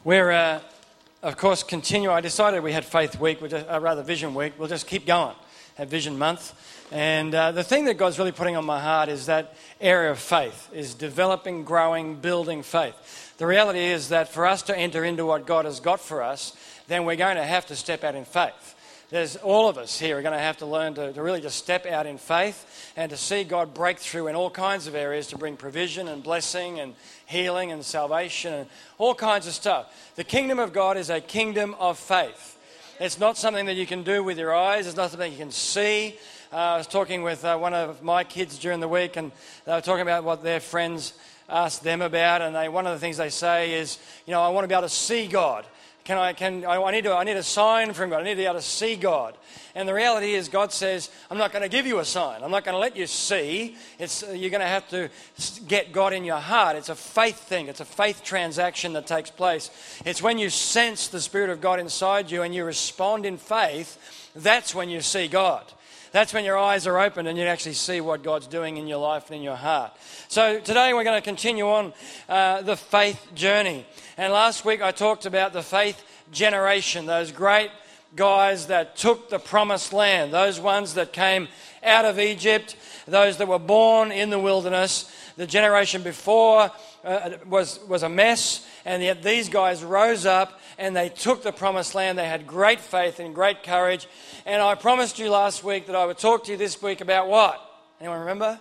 We're, of course, I decided we had Faith Week, Vision Week. We'll just keep going, have Vision Month. And the thing that God's really putting on my heart is that area of faith, is developing, growing, building faith. The reality is that for us to enter into what God has got for us, then we're going to have to step out in faith. All of us here are going to have to learn to really just step out in faith and to see God break through in all kinds of areas to bring provision and blessing and healing and salvation and all kinds of stuff. The kingdom of God is a kingdom of faith. It's not something that you can do with your eyes. It's not something you can see. I was talking with one of my kids during the week, and they were talking about what their friends asked them about, and one of the things they say is, I want to be able to see God. I need a sign from God. I need to be able to see God. And the reality is God says, I'm not going to give you a sign. I'm not going to let you see. You're going to have to get God in your heart. It's a faith thing. It's a faith transaction that takes place. It's when you sense the Spirit of God inside you and you respond in faith, that's when you see God. That's when your eyes are opened and you actually see what God's doing in your life and in your heart. So today we're going to continue on the faith journey. And last week I talked about the faith generation, those great guys that took the promised land, those ones that came out of Egypt, those that were born in the wilderness. The generation before was a mess, and yet these guys rose up and they took the promised land. They had great faith and great courage. And I promised you last week that I would talk to you this week about what? Anyone remember?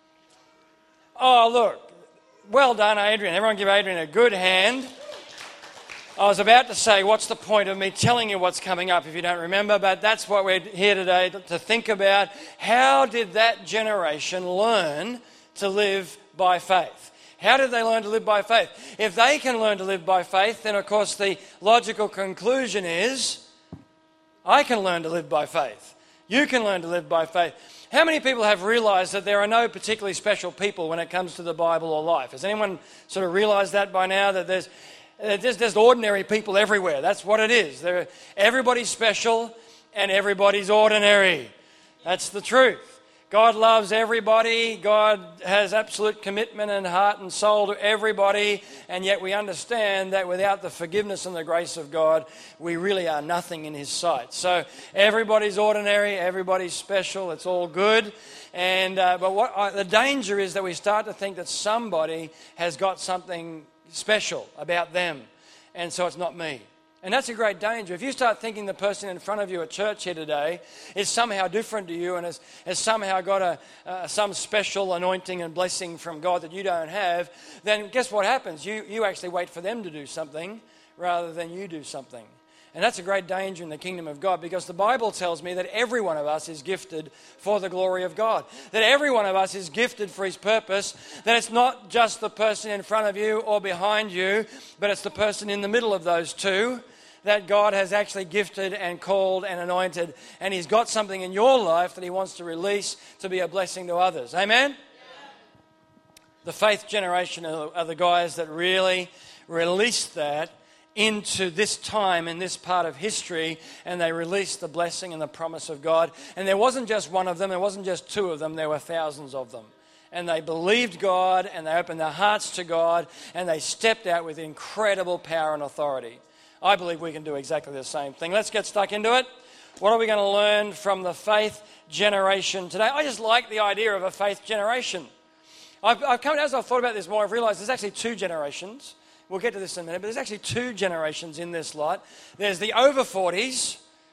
Oh, look. Well done, Adrian. Everyone give Adrian a good hand. I was about to say, what's the point of me telling you what's coming up if you don't remember? But that's what we're here today to think about. How did that generation learn to live by faith? How did they learn to live by faith? If they can learn to live by faith, then of course the logical conclusion is, I can learn to live by faith. You can learn to live by faith. How many people have realised that there are no particularly special people when it comes to the Bible or life? Has anyone sort of realised that by now, that there's ordinary people everywhere? That's what it is. Everybody's special and everybody's ordinary. That's the truth. God loves everybody. God has absolute commitment and heart and soul to everybody. And yet we understand that without the forgiveness and the grace of God, we really are nothing in His sight. So everybody's ordinary, everybody's special. It's all good. But the danger is that we start to think that somebody has got something special about them, and so it's not me. And that's a great danger. If you start thinking the person in front of you at church here today is somehow different to you and has somehow got some special anointing and blessing from God that you don't have, then guess what happens? You actually wait for them to do something rather than you do something. And that's a great danger in the kingdom of God, because the Bible tells me that every one of us is gifted for the glory of God. That every one of us is gifted for His purpose. That it's not just the person in front of you or behind you, but it's the person in the middle of those two that God has actually gifted and called and anointed. And He's got something in your life that He wants to release to be a blessing to others. Amen? Yeah. The faith generation are the guys that really released that into this time in this part of history, and they released the blessing and the promise of God. And there wasn't just one of them, there wasn't just two of them, there were thousands of them. And they believed God, and they opened their hearts to God, and they stepped out with incredible power and authority. I believe we can do exactly the same thing. Let's get stuck into it. What are we going to learn from the faith generation today? I just like the idea of a faith generation. As I've thought about this more, I've realised there's actually two generations. We'll get to this in a minute, but there's actually two generations in this lot. There's the over 40s,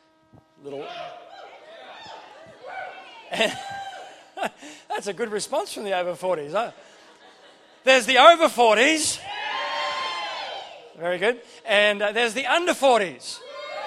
that's a good response from the over 40s, huh? There's the over 40s. Very good. And there's the under 40s.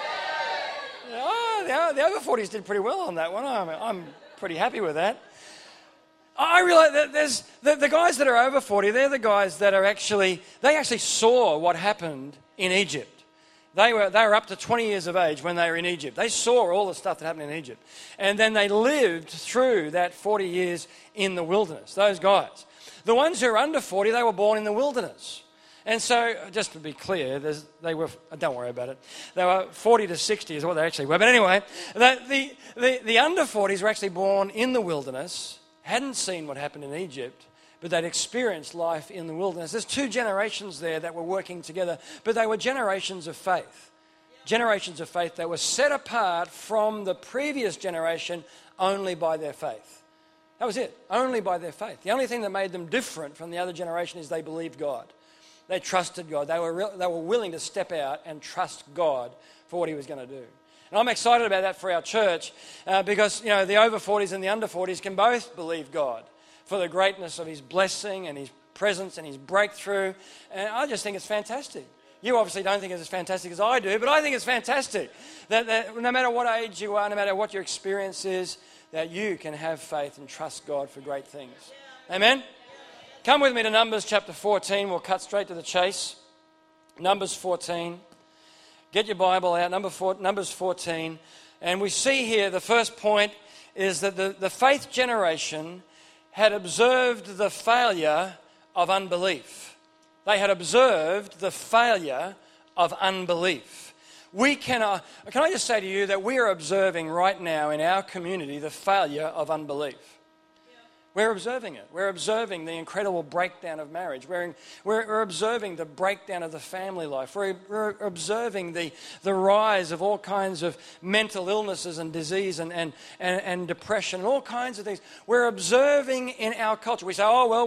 Oh, the over 40s did pretty well on that one. I'm pretty happy with that. I realise that there's the guys that are over 40, they're the guys that they actually saw what happened in Egypt. They were up to 20 years of age when they were in Egypt. They saw all the stuff that happened in Egypt. And then they lived through that 40 years in the wilderness, those guys. The ones who are under 40, they were born in the wilderness. And so, just to be clear, don't worry about it. They were 40 to 60 is what they actually were. But anyway, the under 40s were actually born in the wilderness, hadn't seen what happened in Egypt, but they'd experienced life in the wilderness. There's two generations there that were working together, but they were generations of faith. Generations of faith that were set apart from the previous generation only by their faith. That was it, only by their faith. The only thing that made them different from the other generation is they believed God. They trusted God. They were willing to step out and trust God for what he was going to do. And I'm excited about that for our church because, the over 40s and the under 40s can both believe God for the greatness of his blessing and his presence and his breakthrough. And I just think it's fantastic. You obviously don't think it's as fantastic as I do, but I think it's fantastic that no matter what age you are, no matter what your experience is, that you can have faith and trust God for great things. Amen? Come with me to Numbers chapter 14. We'll cut straight to the chase. Numbers 14. Get your Bible out, Numbers 14. And we see here the first point is that the faith generation had observed the failure of unbelief. They had observed the failure of unbelief. Can I just say to you that we are observing right now in our community the failure of unbelief. We're observing it. We're observing the incredible breakdown of marriage. We're observing the breakdown of the family life. We're observing the rise of all kinds of mental illnesses and disease and depression and all kinds of things. We're observing in our culture. We say,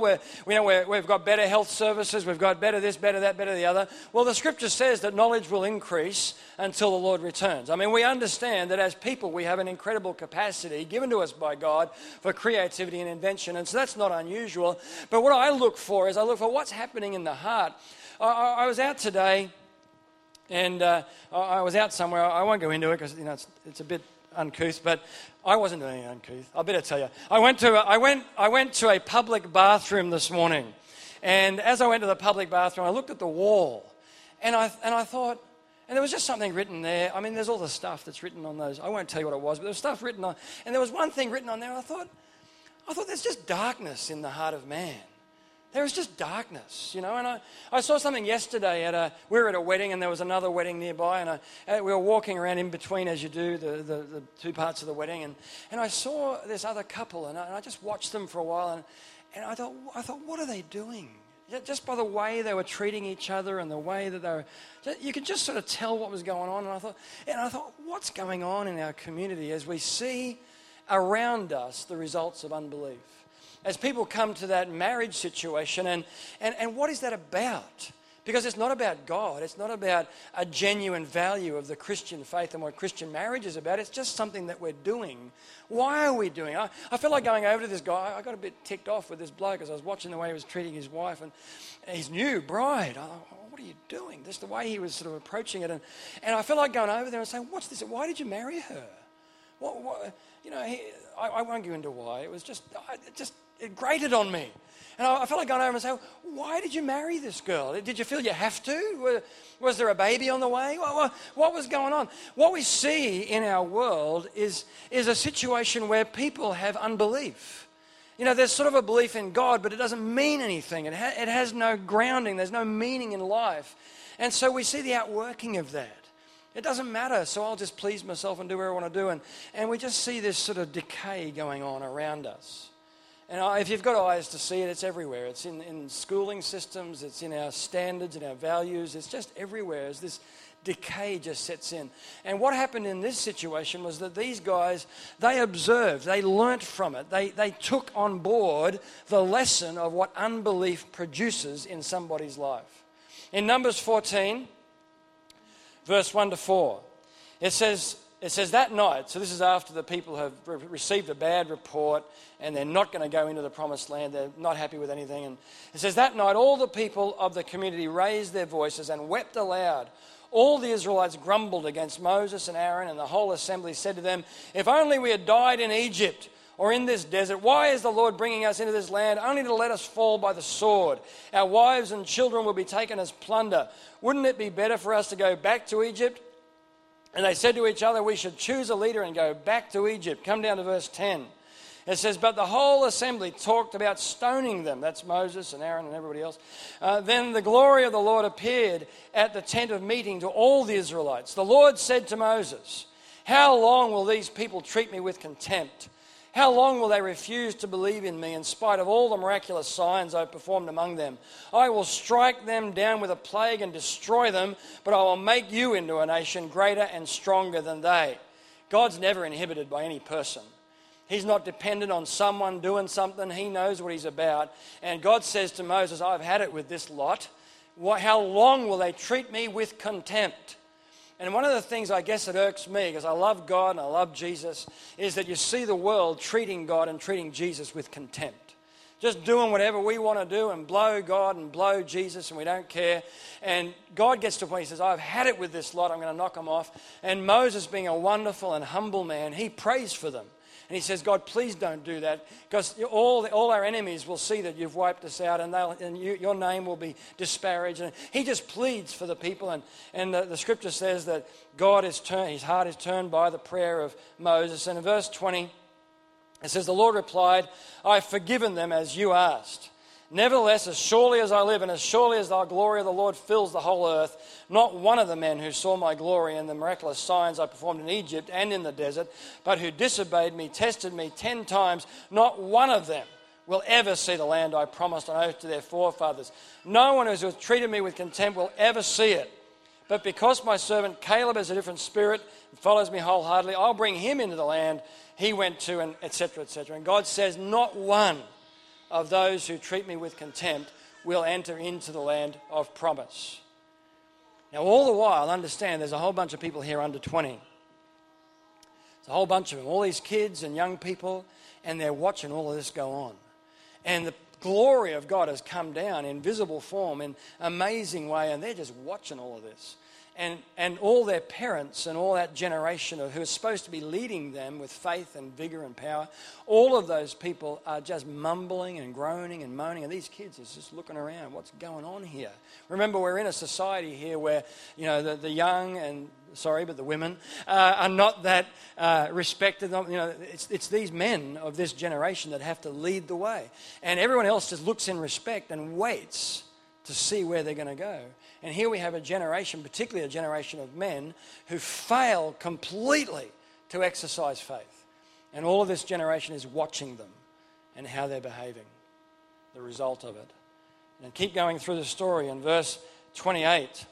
we've got better health services, we've got better this, better that, better the other. Well, the scripture says that knowledge will increase until the Lord returns. I mean, we understand that as people we have an incredible capacity given to us by God for creativity and invention. And so that's not unusual. But what I look for what's happening in the heart. I was out today, and I was out somewhere. I won't go into it because it's a bit uncouth, but I wasn't doing anything uncouth. I better tell you. I went to a public bathroom this morning, and as I went to the public bathroom, I looked at the wall, and I thought. And there was just something written there. I mean, there's all the stuff that's written on those. I won't tell you what it was, but there was stuff written on. And there was one thing written on there, and I thought there's just darkness in the heart of man. There is just darkness, And I saw something yesterday we were at a wedding, and there was another wedding nearby, and we were walking around in between, as you do, the two parts of the wedding, and I saw this other couple, and I just watched them for a while, and I thought, what are they doing? Just by the way they were treating each other and the way that they were, you could just sort of tell what was going on. And I thought, what's going on in our community as we see around us the results of unbelief? As people come to that marriage situation, and what is that about? Because it's not about God. It's not about a genuine value of the Christian faith and what Christian marriage is about. It's just something that we're doing. Why are we doing it? I felt like going over to this guy. I got a bit ticked off with this bloke as I was watching the way he was treating his wife and his new bride. I thought, what are you doing? Just the way he was sort of approaching it. And I felt like going over there and saying, what's this? Why did you marry her? I won't go into why. It was it grated on me. And I felt like going over and saying, why did you marry this girl? Did you feel you have to? Was there a baby on the way? What was going on? What we see in our world is a situation where people have unbelief. There's sort of a belief in God, but it doesn't mean anything. It has no grounding. There's no meaning in life. And so we see the outworking of that. It doesn't matter, so I'll just please myself and do what I want to do. And we just see this sort of decay going on around us. And if you've got eyes to see it, it's everywhere. It's in schooling systems, it's in our standards and our values. It's just everywhere as this decay just sets in. And what happened in this situation was that these guys, they observed, they learnt from it. They took on board the lesson of what unbelief produces in somebody's life. In Numbers 14, verse 1 to 4, it says that night, so this is after the people have received a bad report and they're not going to go into the promised land, they're not happy with anything. And it says that night all the people of the community raised their voices and wept aloud. All the Israelites grumbled against Moses and Aaron, and the whole assembly said to them, if only we had died in Egypt or in this desert. Why is the Lord bringing us into this land only to let us fall by the sword? Our wives and children will be taken as plunder. Wouldn't it be better for us to go back to Egypt? And they said to each other, we should choose a leader and go back to Egypt. Come down to verse 10. It says, but the whole assembly talked about stoning them. That's Moses and Aaron and everybody else. Then the glory of the Lord appeared at the tent of meeting to all the Israelites. The Lord said to Moses, how long will these people treat me with contempt? How long will they refuse to believe in me in spite of all the miraculous signs I've performed among them? I will strike them down with a plague and destroy them, but I will make you into a nation greater and stronger than they. God's never inhibited by any person. He's not dependent on someone doing something. He knows what he's about. And God says to Moses, I've had it with this lot. How long will they treat me with contempt? And one of the things I guess that irks me, because I love God and I love Jesus, is that you see the world treating God and treating Jesus with contempt. Just doing whatever we want to do and blow God and blow Jesus, and we don't care. And God gets to a point, he says, I've had it with this lot, I'm going to knock them off. And Moses, being a wonderful and humble man, he prays for them. And he says, God, please don't do that, because all our enemies will see that you've wiped us out, and your name will be disparaged. And he just pleads for the people. And the scripture says that his heart is turned by the prayer of Moses. And in verse 20, it says, the Lord replied, I've forgiven them as you asked. Nevertheless, as surely as I live and as surely as the glory of the Lord fills the whole earth, not one of the men who saw my glory and the miraculous signs I performed in Egypt and in the desert, but who disobeyed me, tested me 10 times, not one of them will ever see the land I promised on oath to their forefathers. No one who has treated me with contempt will ever see it. But because my servant Caleb has a different spirit and follows me wholeheartedly, I'll bring him into the land he went to, and etc., etc. And God says, not one of those who treat me with contempt will enter into the land of promise. Now, all the while, understand there's a whole bunch of people here under 20. There's a whole bunch of them, all these kids and young people, and they're watching all of this go on. And the glory of God has come down in visible form, in amazing way, and they're just watching all of this. And all their parents and all that generation who are supposed to be leading them with faith and vigor and power, all of those people are just mumbling and groaning and moaning, and these kids are just looking around. What's going on here? Remember, we're in a society here where, the young and, but the women are not that respected. It's these men of this generation that have to lead the way. And everyone else just looks in respect and waits to see where they're going to go. And here we have a generation, particularly a generation of men, who fail completely to exercise faith. And all of this generation is watching them and how they're behaving, the result of it. And keep going through the story in verse 28.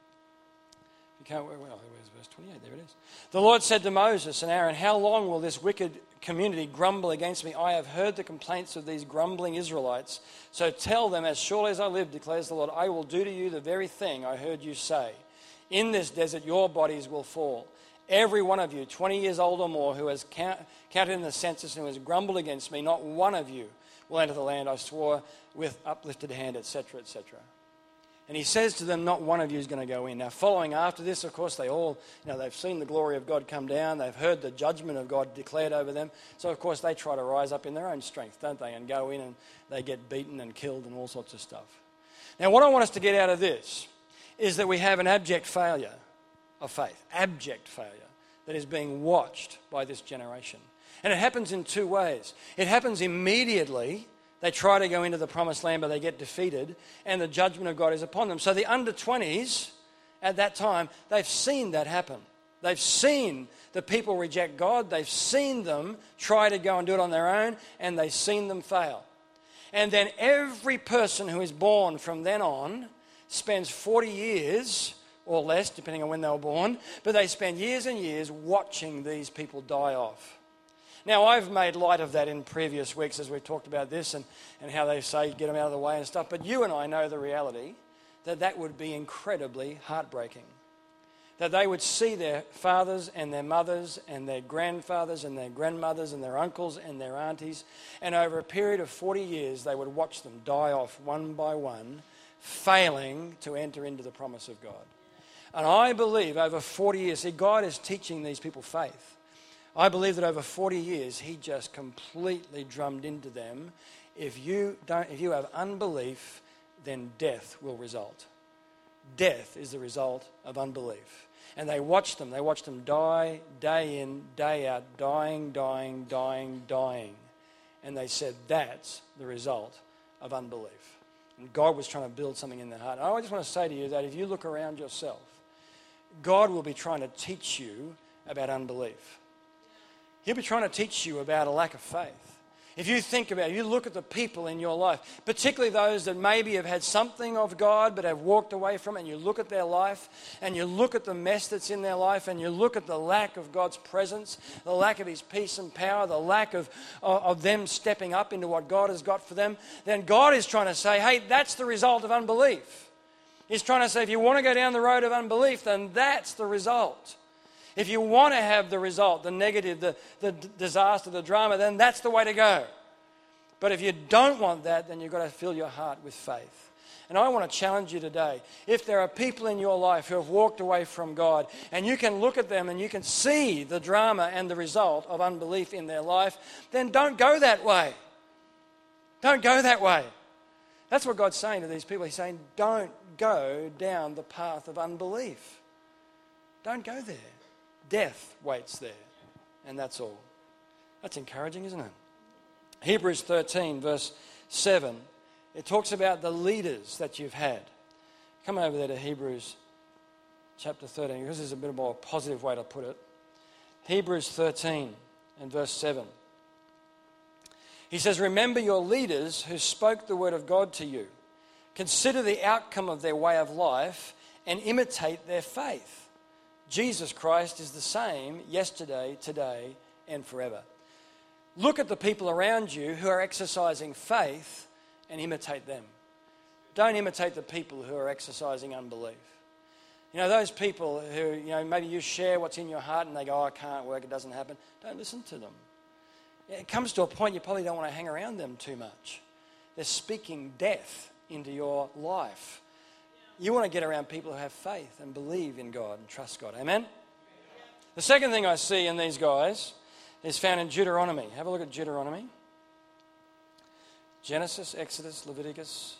Where's verse 28? There it is. The Lord said to Moses and Aaron, how long will this wicked community grumble against me? I have heard the complaints of these grumbling Israelites. So tell them, as surely as I live, declares the Lord, I will do to you the very thing I heard you say. In this desert your bodies will fall. Every one of you, 20 years old or more, who has counted in the census and who has grumbled against me, not one of you will enter the land I swore with uplifted hand, etc., etc. And he says to them, not one of you is going to go in. Now, following after this, of course, they all, they've seen the glory of God come down. They've heard the judgment of God declared over them. So, of course, they try to rise up in their own strength, don't they? And go in and they get beaten and killed and all sorts of stuff. Now, what I want us to get out of this is that we have an abject failure of faith, abject failure, that is being watched by this generation. And it happens in two ways. It happens immediately. They try to go into the promised land, but they get defeated, and the judgment of God is upon them. So the under-20s, at that time, they've seen that happen. They've seen the people reject God. They've seen them try to go and do it on their own, and they've seen them fail. And then every person who is born from then on spends 40 years or less, depending on when they were born, but they spend years and years watching these people die off. Now, I've made light of that in previous weeks as we've talked about this and how they say get them out of the way and stuff. But you and I know the reality that would be incredibly heartbreaking. That they would see their fathers and their mothers and their grandfathers and their grandmothers and their uncles and their aunties. And over a period of 40 years, they would watch them die off one by one, failing to enter into the promise of God. And I believe over 40 years, see, God is teaching these people faith. I believe that over 40 years, he just completely drummed into them. If you have unbelief, then death will result. Death is the result of unbelief. And they watched them die day in, day out, dying. And they said, that's the result of unbelief. And God was trying to build something in their heart. And I just want to say to you that if you look around yourself, God will be trying to teach you about unbelief. He'll be trying to teach you about a lack of faith. If you think about it, you look at the people in your life, particularly those that maybe have had something of God but have walked away from it, and you look at their life and you look at the mess that's in their life and you look at the lack of God's presence, the lack of His peace and power, the lack of them stepping up into what God has got for them, then God is trying to say, hey, that's the result of unbelief. He's trying to say, if you want to go down the road of unbelief, then that's the result. If you want to have the result, the negative, the disaster, the drama, then that's the way to go. But if you don't want that, then you've got to fill your heart with faith. And I want to challenge you today. If there are people in your life who have walked away from God, and you can look at them and you can see the drama and the result of unbelief in their life, then don't go that way. Don't go that way. That's what God's saying to these people. He's saying, don't go down the path of unbelief. Don't go there. Death waits there, and that's all. That's encouraging, isn't it? Hebrews 13, verse 7, it talks about the leaders that you've had. Come over there to Hebrews chapter 13, because there's a bit more positive way to put it. Hebrews 13 and verse 7. He says, remember your leaders who spoke the word of God to you. Consider the outcome of their way of life and imitate their faith. Jesus Christ is the same yesterday, today, and forever. Look at the people around you who are exercising faith and imitate them. Don't imitate the people who are exercising unbelief. You know, those people who, maybe you share what's in your heart and they go, oh, it can't work, it doesn't happen. Don't listen to them. It comes to a point you probably don't want to hang around them too much. They're speaking death into your life. You want to get around people who have faith and believe in God and trust God. Amen? The second thing I see in these guys is found in Deuteronomy. Have a look at Deuteronomy. Genesis, Exodus, Leviticus,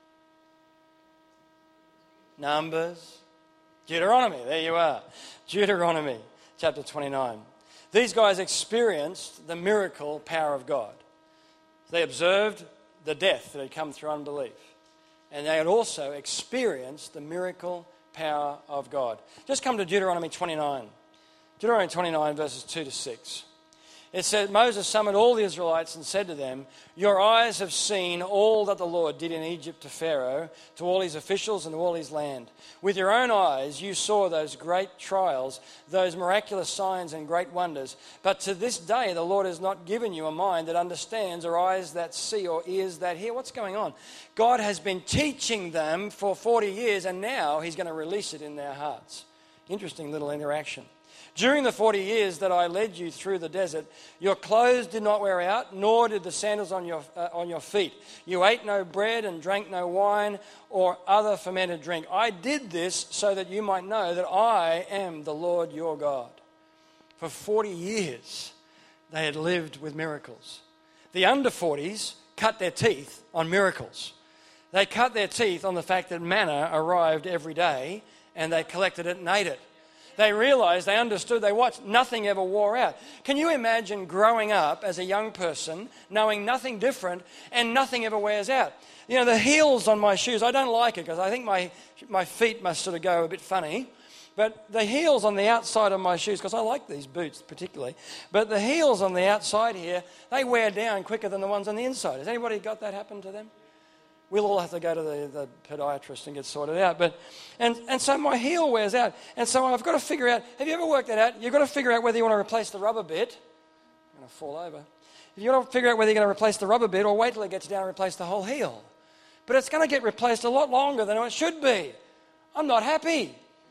Numbers, Deuteronomy. There you are. Deuteronomy chapter 29. These guys experienced the miracle power of God. They observed the death that had come through unbelief. And they had also experienced the miracle power of God. Just come to Deuteronomy 29. Deuteronomy 29 verses 2 to 6. It said, Moses summoned all the Israelites and said to them, your eyes have seen all that the Lord did in Egypt to Pharaoh, to all his officials and to all his land. With your own eyes you saw those great trials, those miraculous signs and great wonders. But to this day the Lord has not given you a mind that understands, or eyes that see, or ears that hear. What's going on? God has been teaching them for 40 years and now He's going to release it in their hearts. Interesting little interaction. During the 40 years that I led you through the desert, your clothes did not wear out, nor did the sandals on your feet. You ate no bread and drank no wine or other fermented drink. I did this so that you might know that I am the Lord your God. For 40 years, they had lived with miracles. The under 40s cut their teeth on miracles. They cut their teeth on the fact that manna arrived every day and they collected it and ate it. They realized, they understood, they watched, nothing ever wore out. Can you imagine growing up as a young person, knowing nothing different and nothing ever wears out? You know, the heels on my shoes, I don't like it because I think my feet must sort of go a bit funny. But the heels on the outside of my shoes, because I like these boots particularly, but the heels on the outside here, they wear down quicker than the ones on the inside. Has anybody got that happen to them? We'll all have to go to the podiatrist and get sorted out. And so my heel wears out. And so I've got to figure out, have you ever worked that out? You've got to figure out whether you want to replace the rubber bit. I'm going to fall over. You've got to figure out whether you're going to replace the rubber bit or wait till it gets down and replace the whole heel. But it's going to get replaced a lot longer than it should be. I'm not happy.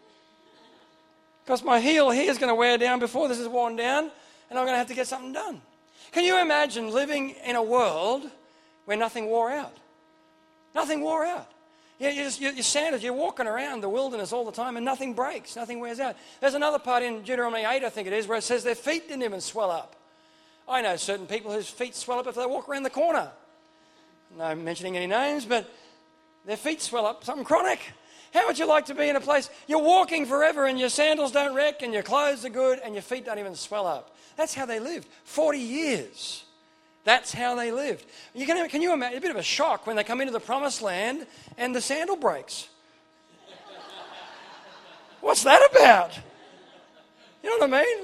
Because my heel here is going to wear down before this is worn down, and I'm going to have to get something done. Can you imagine living in a world where nothing wore out? Nothing wore out. Your sandals, you're walking around the wilderness all the time and nothing breaks, nothing wears out. There's another part in Deuteronomy 8, I think it is, where it says their feet didn't even swell up. I know certain people whose feet swell up if they walk around the corner. No mentioning any names, but their feet swell up, something chronic. How would you like to be in a place, you're walking forever and your sandals don't wreck and your clothes are good and your feet don't even swell up? That's how they lived. 40 years. That's how they lived. Can you imagine, a bit of a shock when they come into the promised land and the sandal breaks. What's that about? You know what I mean?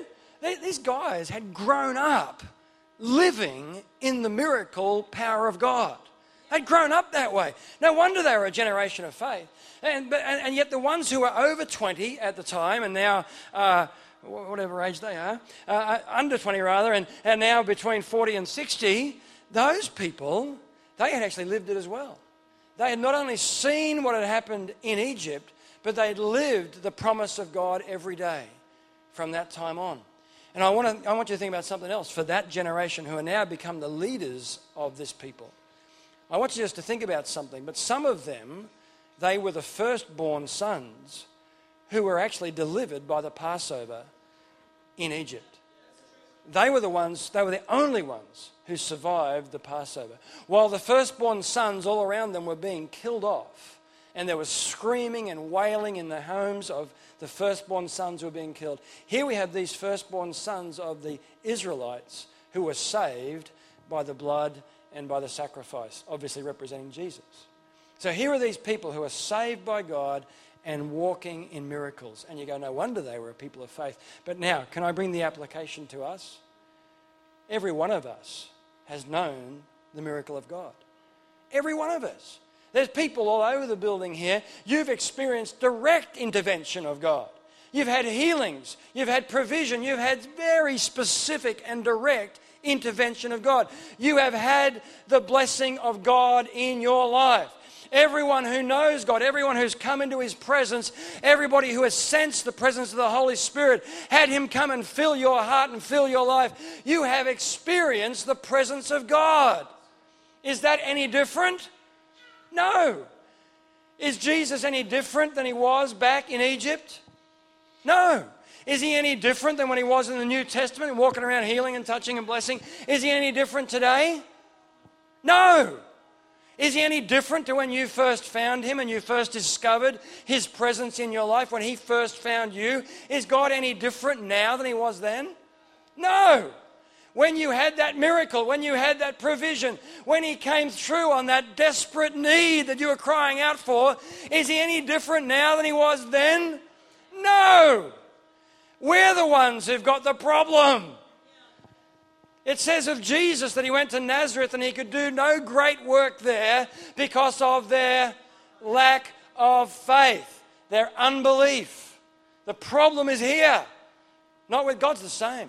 These guys had grown up living in the miracle power of God. They'd grown up that way. No wonder they were a generation of faith. And yet the ones who were over 20 at the time and now, whatever age they are, under 20 rather, and now between 40 and 60, those people, they had actually lived it as well. They had not only seen what had happened in Egypt, but they'd lived the promise of God every day from that time on. And I want you to think about something else for that generation who are now become the leaders of this people. I want you just to think about something, but some of them, they were the firstborn sons who were actually delivered by the Passover in Egypt. They were the only ones who survived the Passover. While the firstborn sons all around them were being killed off, and there was screaming and wailing in the homes of the firstborn sons who were being killed. Here we have these firstborn sons of the Israelites who were saved by the blood and by the sacrifice, obviously representing Jesus. So here are these people who are saved by God and walking in miracles. And you go, no wonder they were a people of faith. But now, can I bring the application to us? Every one of us has known the miracle of God. Every one of us. There's people all over the building here. You've experienced direct intervention of God. You've had healings. You've had provision. You've had very specific and direct intervention of God. You have had the blessing of God in your life. Everyone who knows God, everyone who's come into His presence, everybody who has sensed the presence of the Holy Spirit, had Him come and fill your heart and fill your life, you have experienced the presence of God. Is that any different? No. Is Jesus any different than He was back in Egypt? No. Is He any different than when He was in the New Testament, walking around healing and touching and blessing? Is He any different today? No. Is He any different to when you first found Him and you first discovered His presence in your life, when He first found you? Is God any different now than He was then? No. When you had that miracle, when you had that provision, when He came through on that desperate need that you were crying out for, is He any different now than He was then? No. We're the ones who've got the problem. It says of Jesus that He went to Nazareth and He could do no great work there because of their lack of faith, their unbelief. The problem is here, not with God's the same.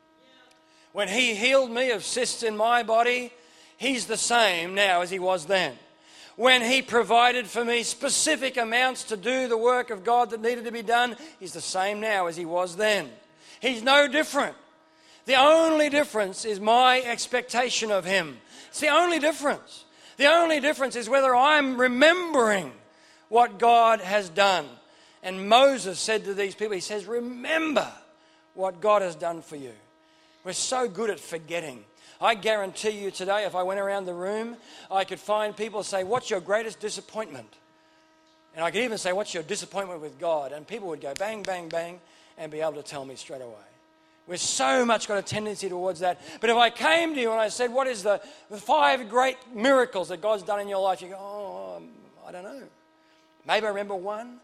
When He healed me of cysts in my body, He's the same now as He was then. When He provided for me specific amounts to do the work of God that needed to be done, He's the same now as He was then. He's no different. The only difference is my expectation of Him. It's the only difference. The only difference is whether I'm remembering what God has done. And Moses said to these people, he says, remember what God has done for you. We're so good at forgetting. I guarantee you today, if I went around the room, I could find people say, what's your greatest disappointment? And I could even say, what's your disappointment with God? And people would go bang, bang, bang, and be able to tell me straight away. We've so much got a tendency towards that. But if I came to you and I said, what is the 5 great miracles that God's done in your life? You go, I don't know. Maybe I remember one.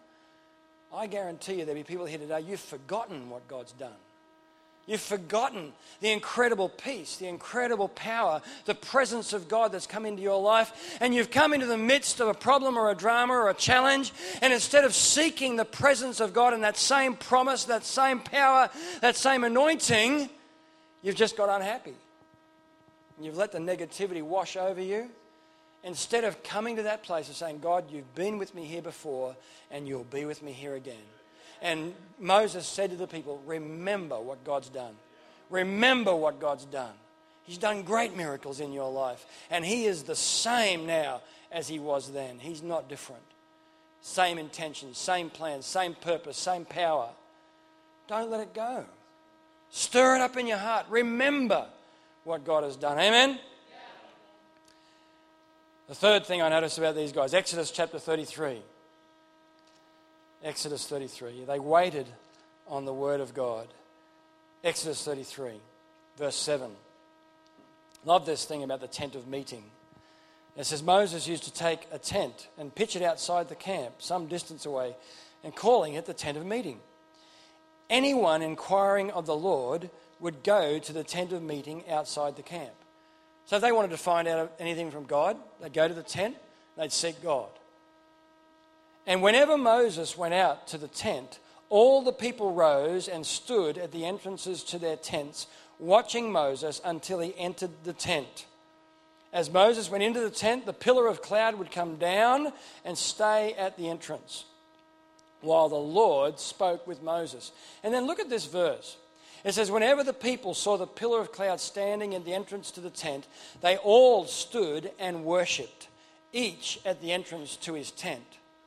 I guarantee you there'll be people here today, you've forgotten what God's done. You've forgotten the incredible peace, the incredible power, the presence of God that's come into your life. And you've come into the midst of a problem or a drama or a challenge. And instead of seeking the presence of God and that same promise, that same power, that same anointing, you've just got unhappy. And you've let the negativity wash over you. Instead of coming to that place of saying, God, you've been with me here before and you'll be with me here again. And Moses said to the people, remember what God's done. Remember what God's done. He's done great miracles in your life. And He is the same now as He was then. He's not different. Same intentions, same plans, same purpose, same power. Don't let it go. Stir it up in your heart. Remember what God has done. Amen? Yeah. The third thing I noticed about these guys, Exodus chapter 33. Exodus 33. They waited on the word of God. Exodus 33, verse 7. Love this thing about the tent of meeting. It says, Moses used to take a tent and pitch it outside the camp, some distance away, and calling it the tent of meeting. anyone inquiring of the Lord would go to the tent of meeting outside the camp. So if they wanted to find out anything from God, they'd go to the tent, they'd seek God. And whenever Moses went out to the tent, all the people rose and stood at the entrances to their tents, watching Moses until he entered the tent. As Moses went into the tent, the pillar of cloud would come down and stay at the entrance, while the Lord spoke with Moses. And then look at this verse. It says, whenever the people saw the pillar of cloud standing at the entrance to the tent, they all stood and worshipped, each at the entrance to his tent.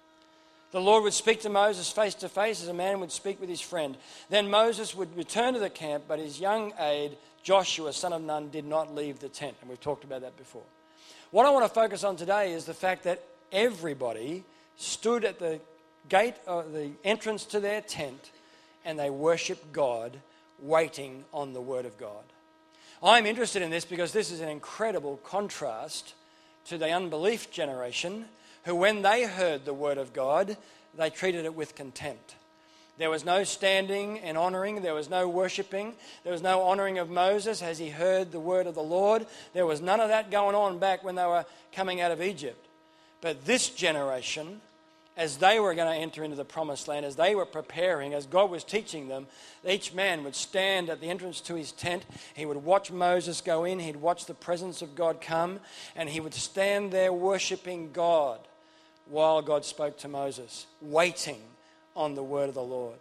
The Lord would speak to Moses face to face as a man would speak with his friend. Then Moses would return to the camp, but his young aide, Joshua, son of Nun, did not leave the tent. And we've talked about that before. What I want to focus on today is the fact that everybody stood at the gate of the entrance to their tent and they worshipped God, waiting on the word of God. I'm interested in this because this is an incredible contrast to the unbelief generation who, when they heard the word of God, they treated it with contempt. There was no standing and honouring. There was no worshipping. There was no honouring of Moses as he heard the word of the Lord. There was none of that going on back when they were coming out of Egypt. But this generation, as they were going to enter into the promised land, as they were preparing, as God was teaching them, each man would stand at the entrance to his tent. He would watch Moses go in. He'd watch the presence of God come. And he would stand there worshipping God while God spoke to Moses, waiting on the word of the Lord.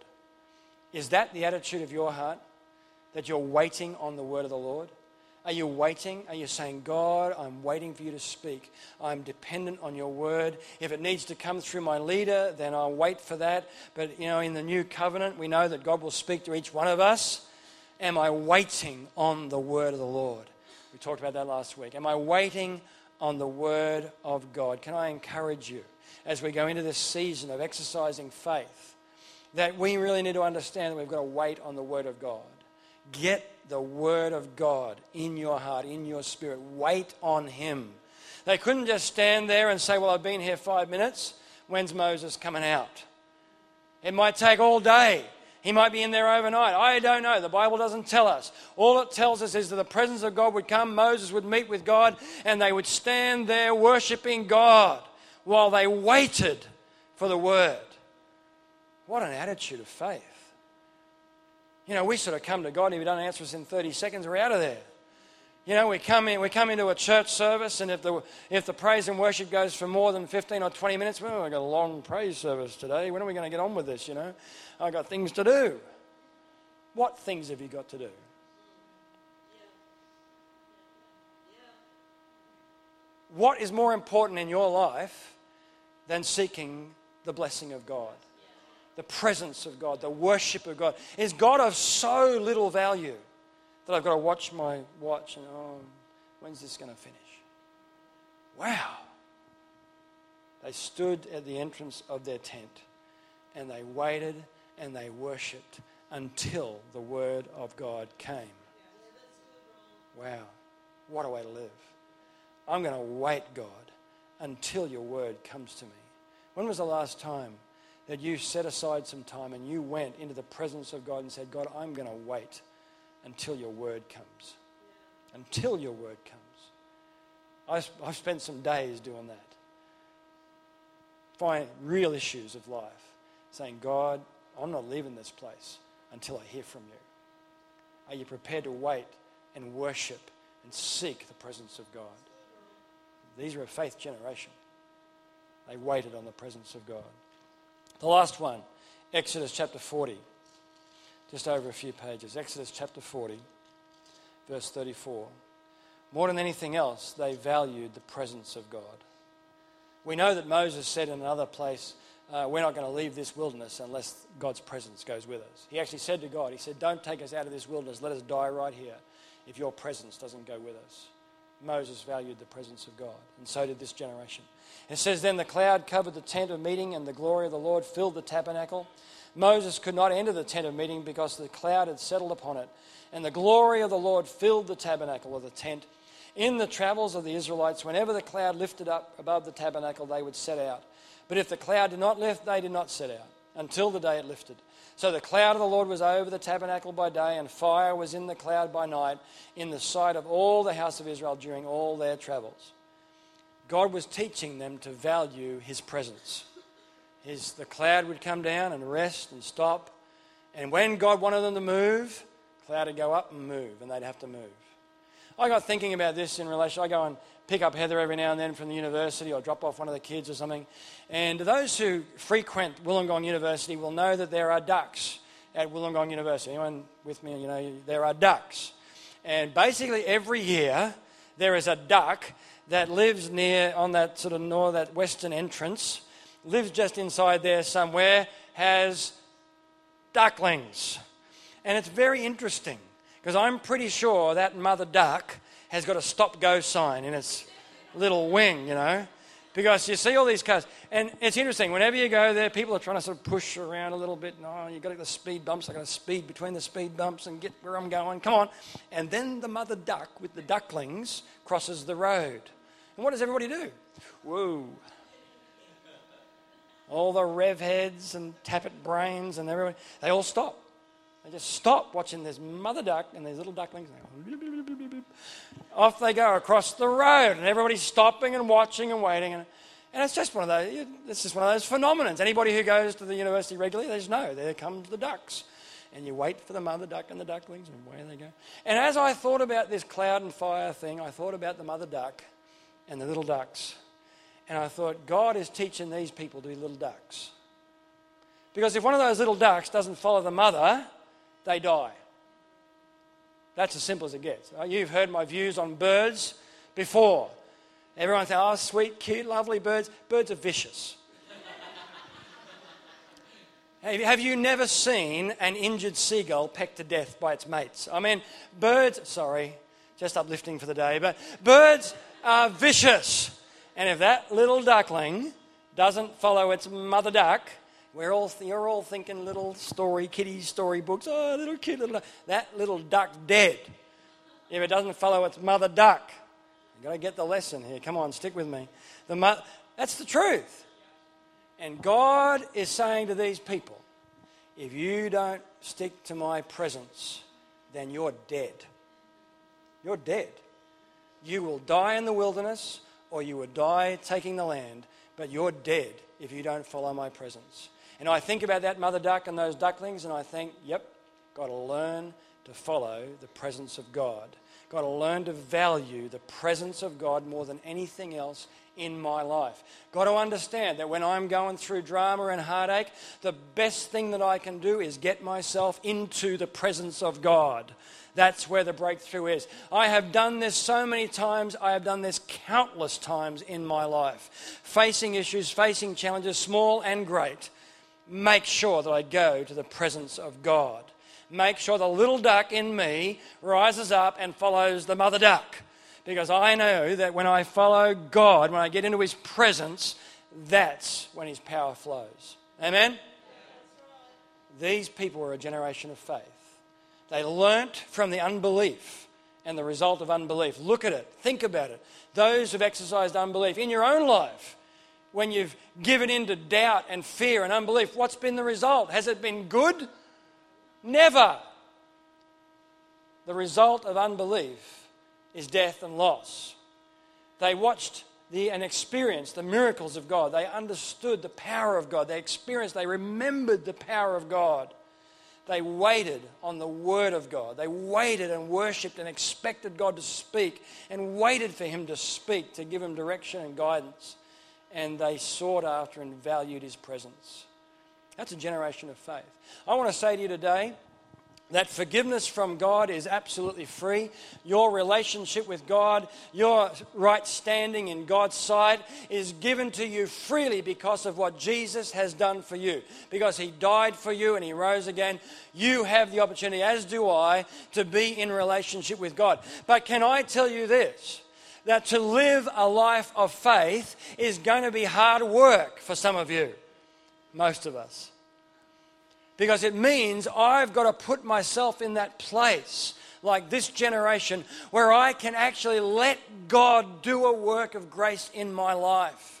Is that the attitude of your heart? That you're waiting on the word of the Lord? Are you waiting? Are you saying, God, I'm waiting for you to speak. I'm dependent on your word. If it needs to come through my leader, then I'll wait for that. But, in the new covenant, we know that God will speak to each one of us. Am I waiting on the word of the Lord? We talked about that last week. Am I waiting on the word of God? Can I encourage you as we go into this season of exercising faith that we really need to understand that we've got to wait on the word of God? Get the word of God in your heart, in your spirit. Wait on him. They couldn't just stand there and say, well, I've been here 5 minutes. When's Moses coming out? It might take all day. He might be in there overnight. I don't know. The Bible doesn't tell us. All it tells us is that the presence of God would come, Moses would meet with God, and they would stand there worshiping God while they waited for the word. What an attitude of faith. We sort of come to God, and if he doesn't answer us in 30 seconds, we're out of there. We come into a church service, and if the praise and worship goes for more than 15 or 20 minutes, well, I've got a long praise service today. When are we going to get on with this, I've got things to do. What things have you got to do? What is more important in your life than seeking the blessing of God? The presence of God, the worship of God. Is God of so little value that I've got to watch my watch and, when's this going to finish? Wow. They stood at the entrance of their tent and they waited and they worshipped until the word of God came. Wow. What a way to live. I'm going to wait, God, until your word comes to me. When was the last time that you set aside some time and you went into the presence of God and said, God, I'm going to wait until your word comes. Until your word comes. I've spent some days doing that. Find real issues of life. Saying, God, I'm not leaving this place until I hear from you. Are you prepared to wait and worship and seek the presence of God? These are a faith generation. They waited on the presence of God. The last one, Exodus chapter 40, just over a few pages. Exodus chapter 40, verse 34. More than anything else, they valued the presence of God. We know that Moses said in another place, we're not going to leave this wilderness unless God's presence goes with us. He actually said to God, he said, don't take us out of this wilderness, let us die right here if your presence doesn't go with us. Moses valued the presence of God, and so did this generation. It says, then the cloud covered the tent of meeting, and the glory of the Lord filled the tabernacle. Moses could not enter the tent of meeting because the cloud had settled upon it, and the glory of the Lord filled the tabernacle of the tent. In the travels of the Israelites, whenever the cloud lifted up above the tabernacle, they would set out. But if the cloud did not lift, they did not set out. until the day it lifted. So the cloud of the Lord was over the tabernacle by day, and fire was in the cloud by night, in the sight of all the house of Israel during all their travels. God was teaching them to value his presence. The cloud would come down and rest and stop. And when God wanted them to move, the cloud would go up and move, and they'd have to move. I got thinking about this in relation. I go and pick up Heather every now and then from the university, or drop off one of the kids or something. And those who frequent Wollongong University will know that there are ducks at Wollongong University. Anyone with me? You know, there are ducks. And basically every year there is a duck that lives near on that sort of that western entrance, lives just inside there somewhere, has ducklings. And it's very interesting because I'm pretty sure that mother duck has got a stop-go sign in its little wing, you know, because you see all these cars. And it's interesting, whenever you go there, people are trying to sort of push around a little bit. No, you've got to get the speed bumps. I've got to speed between the speed bumps and get where I'm going. Come on. And then the mother duck with the ducklings crosses the road. And what does everybody do? Whoa. All the rev heads and tappet brains and everybody, they all stop. They just stop watching this mother duck and these little ducklings. Off they go across the road, and everybody's stopping and watching and waiting. And it's just one of those. It's just one of those phenomenons. Anybody who goes to the university regularly, they just know there comes the ducks, and you wait for the mother duck and the ducklings, and away they go. And as I thought about this cloud and fire thing, I thought about the mother duck and the little ducks, and I thought God is teaching these people to be little ducks, because if one of those little ducks doesn't follow the mother, they die. That's as simple as it gets. You've heard my views on birds before. Everyone thinks, oh, sweet, cute, lovely birds. Birds are vicious. Have you never seen an injured seagull pecked to death by its mates? I mean, birds, sorry, just uplifting for the day, but birds are vicious. And if that little duckling doesn't follow its mother duck, you're all thinking little kiddie story books. Oh, little cute little duck. That little duck's dead if it doesn't follow its mother duck. You've got to get the lesson here. Come on, stick with me. That's the truth. And God is saying to these people, if you don't stick to my presence, then you're dead. You're dead. You will die in the wilderness, or you will die taking the land, but you're dead if you don't follow my presence. And I think about that mother duck and those ducklings, and I think, yep, got to learn to follow the presence of God. Got to learn to value the presence of God more than anything else in my life. Got to understand that when I'm going through drama and heartache, the best thing that I can do is get myself into the presence of God. That's where the breakthrough is. I have done this so many times. I have done this countless times in my life. Facing issues, facing challenges, small and great. Make sure that I go to the presence of God. Make sure the little duck in me rises up and follows the mother duck. Because I know that when I follow God, when I get into his presence, that's when his power flows. Amen? These people were a generation of faith. They learnt from the unbelief and the result of unbelief. Look at it. Think about it. Those who've exercised unbelief in your own life, when you've given in to doubt and fear and unbelief, what's been the result? Has it been good? Never. The result of unbelief is death and loss. They watched and experienced the miracles of God. They understood the power of God. They remembered the power of God. They waited on the word of God. They waited and worshipped and expected God to speak and waited for him to speak, to give them direction and guidance. And they sought after and valued his presence. That's a generation of faith. I want to say to you today that forgiveness from God is absolutely free. Your relationship with God, your right standing in God's sight is given to you freely because of what Jesus has done for you. Because he died for you and he rose again. You have the opportunity, as do I, to be in relationship with God. But can I tell you this? That to live a life of faith is going to be hard work for some of you, most of us. Because it means I've got to put myself in that place, like this generation, where I can actually let God do a work of grace in my life.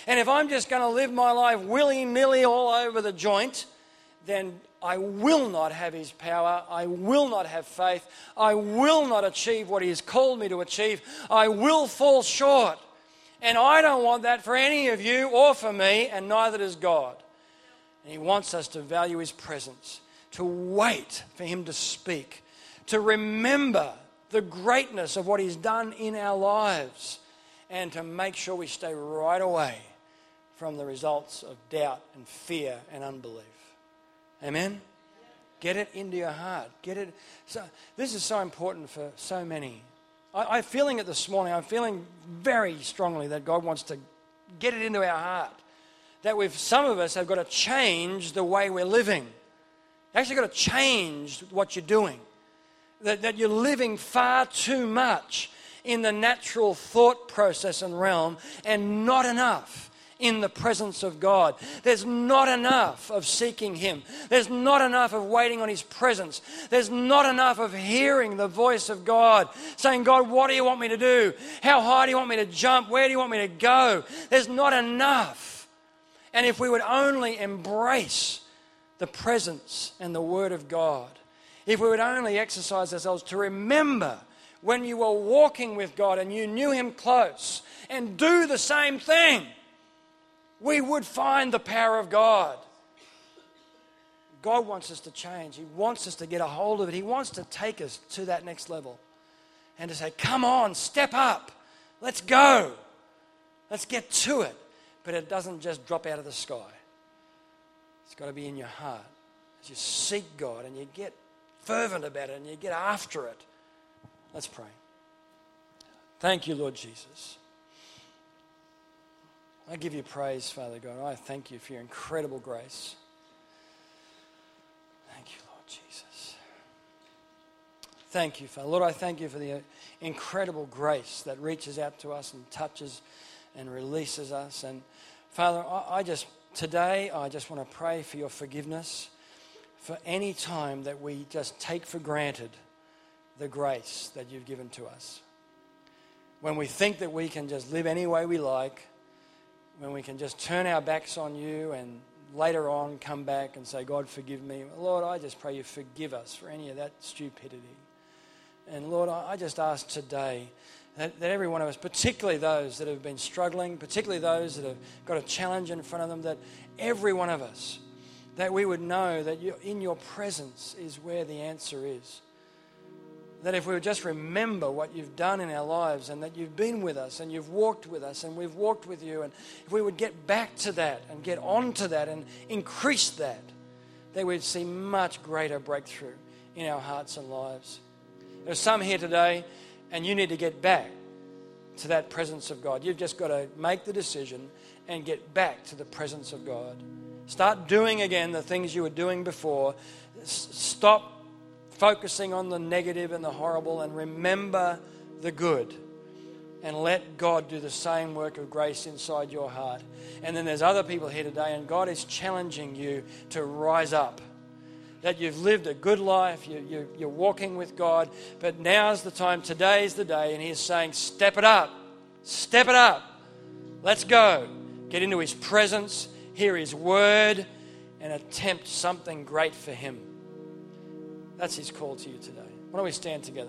And if I'm just going to live my life willy-nilly all over the joint, then I will not have his power. I will not have faith. I will not achieve what he has called me to achieve. I will fall short. And I don't want that for any of you or for me, and neither does God. And he wants us to value his presence, to wait for him to speak, to remember the greatness of what he's done in our lives, and to make sure we stay right away from the results of doubt and fear and unbelief. Amen? Get it into your heart. Get it. So, this is so important for so many. I'm feeling it this morning. I'm feeling very strongly that God wants to get it into our heart. That some of us have got to change the way we're living. You actually got to change what you're doing. That you're living far too much in the natural thought process and realm, and not enough in the presence of God. There's not enough of seeking him. There's not enough of waiting on his presence. There's not enough of hearing the voice of God, saying, God, what do you want me to do? How high do you want me to jump? Where do you want me to go? There's not enough. And if we would only embrace the presence and the word of God, if we would only exercise ourselves to remember when you were walking with God and you knew him close, and do the same thing, we would find the power of God. God wants us to change. He wants us to get a hold of it. He wants to take us to that next level and to say, come on, step up. Let's go. Let's get to it. But it doesn't just drop out of the sky. It's got to be in your heart. As you seek God and you get fervent about it and you get after it. Let's pray. Thank you, Lord Jesus. I give you praise, Father God. I thank you for your incredible grace. Thank you, Lord Jesus. Thank you, Father. Lord, I thank you for the incredible grace that reaches out to us and touches and releases us. And Father, today I just want to pray for your forgiveness for any time that we just take for granted the grace that you've given to us. When we think that we can just live any way we like, when we can just turn our backs on you and later on come back and say, God, forgive me. Lord, I just pray you forgive us for any of that stupidity. And Lord, I just ask today that every one of us, particularly those that have been struggling, particularly those that have got a challenge in front of them, that every one of us, that we would know that in your presence is where the answer is. That if we would just remember what you've done in our lives and that you've been with us and you've walked with us and we've walked with you, and if we would get back to that and get on to that and increase that, then we'd see much greater breakthrough in our hearts and lives. There's some here today and you need to get back to that presence of God. You've just got to make the decision and get back to the presence of God. Start doing again the things you were doing before. Stop focusing on the negative and the horrible and remember the good. And let God do the same work of grace inside your heart. And then there's other people here today and God is challenging you to rise up. That you've lived a good life, you're walking with God, but now's the time, today's the day, and He's saying, step it up, step it up. Let's go. Get into His presence, hear His word, and attempt something great for Him. That's His call to you today. Why don't we stand together?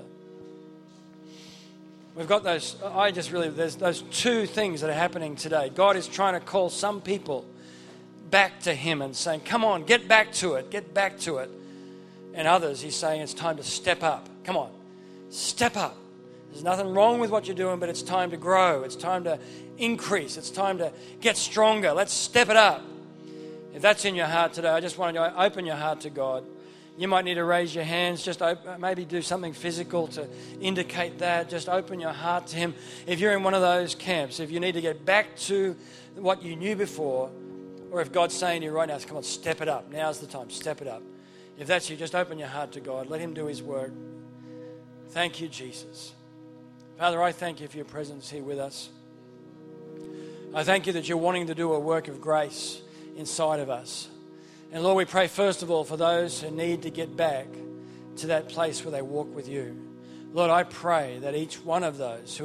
We've got there's those two things that are happening today. God is trying to call some people back to Him and saying, come on, get back to it, get back to it. And others, He's saying it's time to step up. Come on, step up. There's nothing wrong with what you're doing, but it's time to grow. It's time to increase. It's time to get stronger. Let's step it up. If that's in your heart today, I just want you to open your heart to God. You might need to raise your hands, just maybe do something physical to indicate that. Just open your heart to Him. If you're in one of those camps, if you need to get back to what you knew before, or if God's saying to you right now, come on, step it up. Now's the time, step it up. If that's you, just open your heart to God. Let Him do His work. Thank you, Jesus. Father, I thank you for your presence here with us. I thank you that you're wanting to do a work of grace inside of us. And Lord, we pray first of all for those who need to get back to that place where they walk with you. Lord, I pray that each one of those who are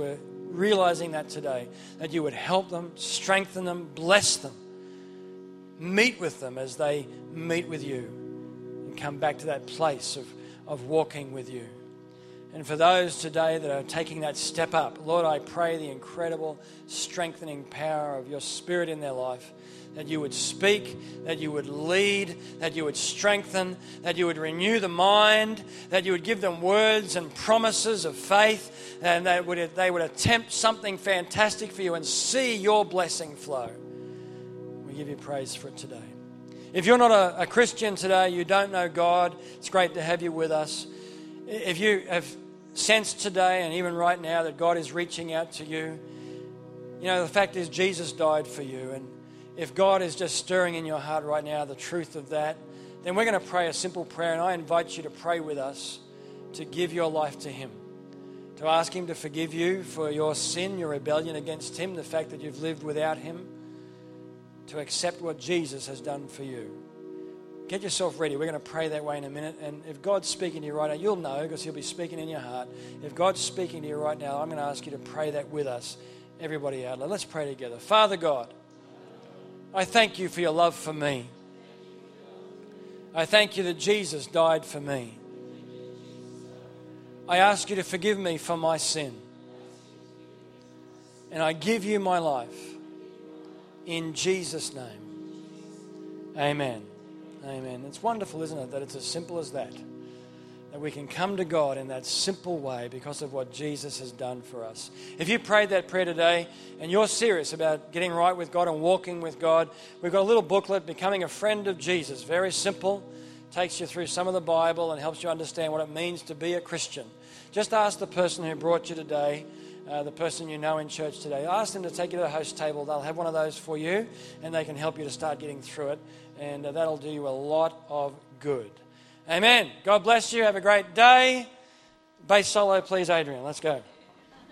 realizing that today, that you would help them, strengthen them, bless them, meet with them as they meet with you, and come back to that place of walking with you. And for those today that are taking that step up, Lord, I pray the incredible strengthening power of your Spirit in their life, that you would speak, that you would lead, that you would strengthen, that you would renew the mind, that you would give them words and promises of faith, and they would attempt something fantastic for you and see your blessing flow. We give you praise for it today. If you're not a Christian today, you don't know God, it's great to have you with us. If you have sensed today and even right now that God is reaching out to you, you know, the fact is Jesus died for you. And if God is just stirring in your heart right now the truth of that, then we're going to pray a simple prayer. And I invite you to pray with us to give your life to Him, to ask Him to forgive you for your sin, your rebellion against Him, the fact that you've lived without Him, to accept what Jesus has done for you. Get yourself ready. We're going to pray that way in a minute. And if God's speaking to you right now, you'll know because He'll be speaking in your heart. If God's speaking to you right now, I'm going to ask you to pray that with us. Everybody out loud. Let's pray together. Father God, I thank you for your love for me. I thank you that Jesus died for me. I ask you to forgive me for my sin. And I give you my life. In Jesus' name. Amen. Amen. It's wonderful, isn't it, that it's as simple as that. That we can come to God in that simple way because of what Jesus has done for us. If you prayed that prayer today and you're serious about getting right with God and walking with God, we've got a little booklet, Becoming a Friend of Jesus. Very simple. Takes you through some of the Bible and helps you understand what it means to be a Christian. Just ask the person who brought you today, the person you know in church today. Ask them to take you to the host table. They'll have one of those for you and they can help you to start getting through it. And that'll do you a lot of good. Amen. God bless you. Have a great day. Bass solo, please, Adrian. Let's go.